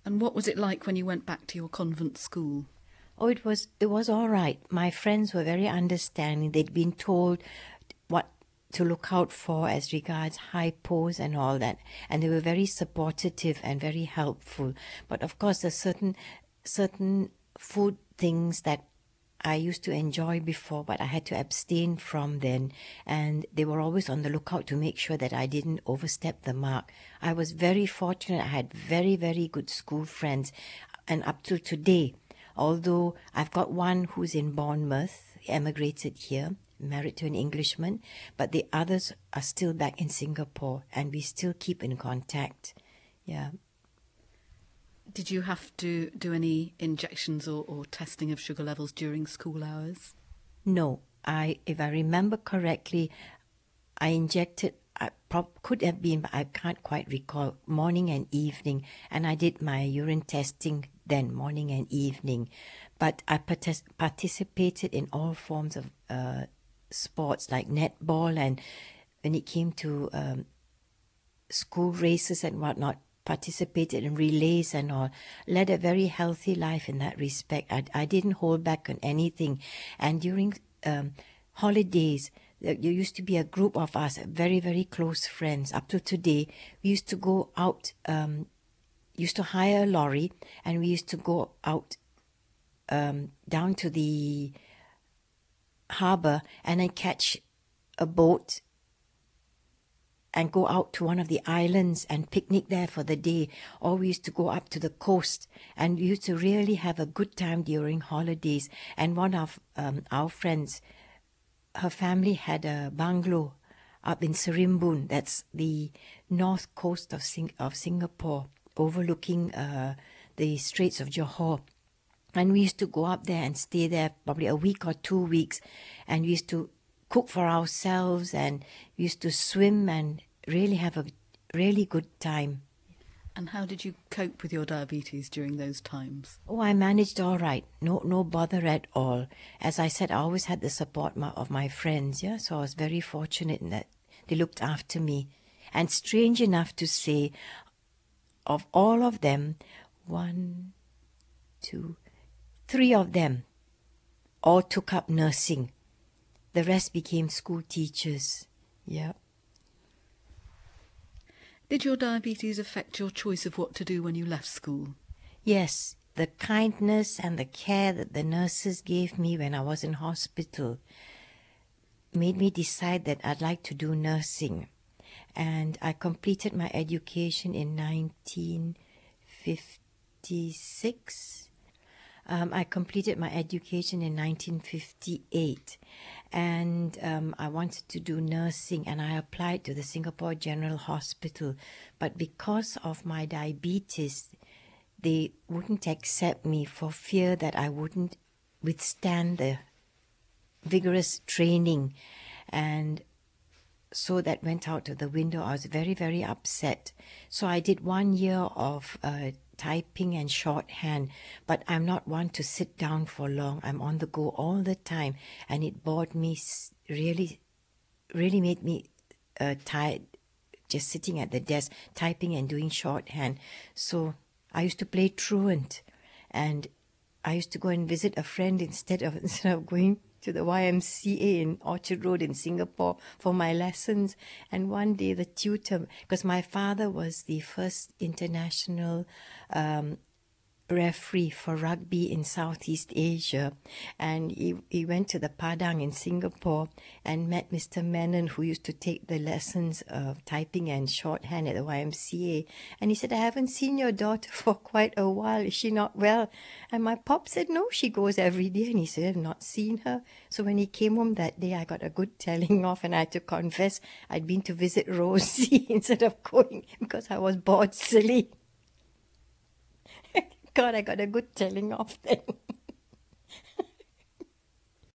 And what was it like when you went back to your convent school? Oh, it was all right. My friends were very understanding. They'd been told what to look out for as regards hypos and all that, and they were very supportive and very helpful. But of course, there's certain food things that I used to enjoy before, but I had to abstain from then. And they were always on the lookout to make sure that I didn't overstep the mark. I was very fortunate. I had very, very good school friends. And up to today, although I've got one who's in Bournemouth, emigrated here, married to an Englishman, but the others are still back in Singapore, and we still keep in contact. Yeah. Did you have to do any injections or testing of sugar levels during school hours? No, if I remember correctly, I injected, could have been, but I can't quite recall, morning and evening. And I did my urine testing then, morning and evening. But I participated in all forms of sports like netball, and when it came to school races and whatnot, participated in relays and all, led a very healthy life in that respect. I didn't hold back on anything. And during holidays, there used to be a group of us, very, very close friends. Up to today, we used to go out, used to hire a lorry, and we used to go out down to the harbour and then catch a boat and go out to one of the islands and picnic there for the day. Or we used to go up to the coast, and we used to really have a good time during holidays. And one of our friends, her family had a bungalow up in Serimbun, that's the north coast of Singapore, overlooking the Straits of Johor. And we used to go up there and stay there probably a week or 2 weeks, and we used to cook for ourselves, and we used to swim and really have a really good time. And how did you cope with your diabetes during those times? Oh, I managed all right. No bother at all. As I said, I always had the support of my friends, yeah, so I was very fortunate in that they looked after me. And strange enough to say, of all of them, 1, 2, 3 of them all took up nursing. The rest became school teachers. Yeah. Did your diabetes affect your choice of what to do when you left school? Yes, the kindness and the care that the nurses gave me when I was in hospital made me decide that I'd like to do nursing. And I completed my education in 1956. I completed my education in 1958, and I wanted to do nursing, and I applied to the Singapore General Hospital. But because of my diabetes, they wouldn't accept me for fear that I wouldn't withstand the vigorous training. And so that went out of the window. I was very, very upset. So I did 1 year of typing and shorthand, but I'm not one to sit down for long. I'm on the go all the time, and it bored me, really made me tired, just sitting at the desk typing and doing shorthand. So I used to play truant, and I used to go and visit a friend instead of going to the YMCA in Orchard Road in Singapore for my lessons. And one day the tutor, because my father was the first international referee for rugby in Southeast Asia, and he went to the Padang in Singapore and met Mr. Menon, who used to take the lessons of typing and shorthand at the YMCA. And he said, "I haven't seen your daughter for quite a while. Is she not well?" And my pop said, "No, she goes every day." And he said, "I've not seen her." So when he came home that day, I got a good telling off, and I had to confess I'd been to visit Rosie instead of going because I was bored silly. God, I got a good telling off then.